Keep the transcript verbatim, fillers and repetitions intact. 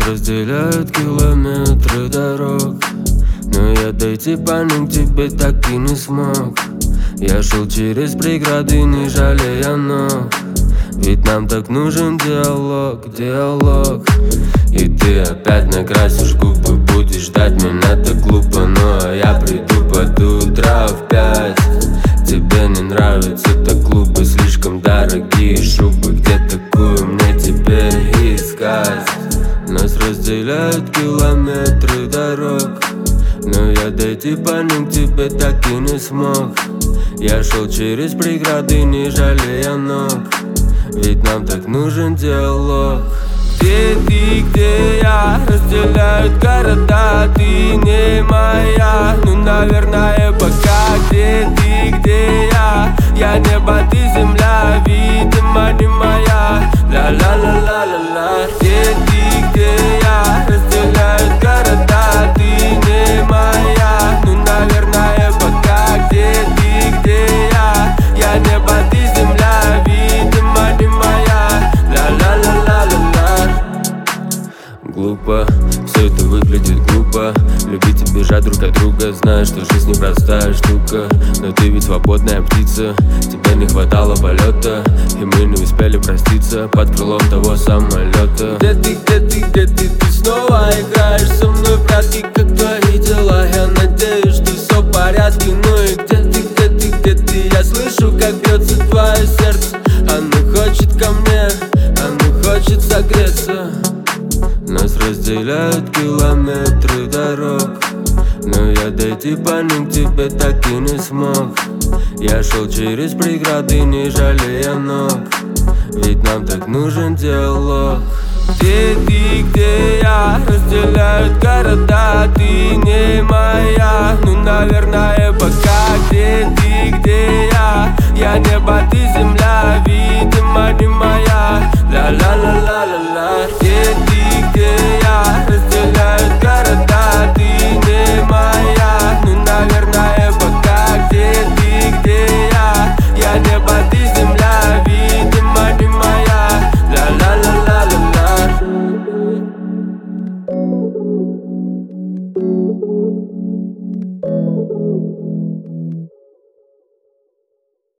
разделяют километры дорог, но я дойти по ним к тебе так и не смог. Я шел через преграды, не жалея ног, ведь нам так нужен диалог, диалог. И ты опять накрасишь губы, будешь ждать меня так глупо. Ну а я приду под утро в пять. Тебе не нравится так глупо, слишком дорогие шубы. Где такую мне теперь искать? Нас разделяют километры дорог, но я дойти по ним к тебе так и не смог. Я шел через преграды, не жалея ног, ведь нам так нужен диалог. Где ты, где я? Разделяют города, ты не моя. Ну, наверное, пока. Где ты, где я? Я небо, ты земля, видимо, не моя. Ла-ла-ла-ла-ла-ла. Где ты, где я? Разделяют города, ты не моя. Ну, наверное, пока. Где ты, где я? Я небо, ты земля, видимо, не моя. Ла-ла-ла-ла-ла-ла. Глупо, все это выглядит глупо. Любить и бежать друг от друга, зная, что жизнь непростая штука. Но ты ведь свободная птица, тебе не хватало полета, и мы не успели проститься под крылом того самолета. Где ты, где ты, где ты, ты снова играешь со мной в прятки, как твои дела? Я надеюсь, что все в порядке. Ну и где ты, где ты, где ты? Я слышу, как бьется твое сердце. Оно хочет ко мне, оно хочет согреться. Нас разделяют километры дорог, но я дойти по ним к тебе так и не смог. Я шел через преграды, не жалея ног, ведь нам так нужен диалог. Где ты, где я? Разделяют города, ты не моя. Ну, наверное, пока. Где ты, где я? Я небо, ты земля, видимо.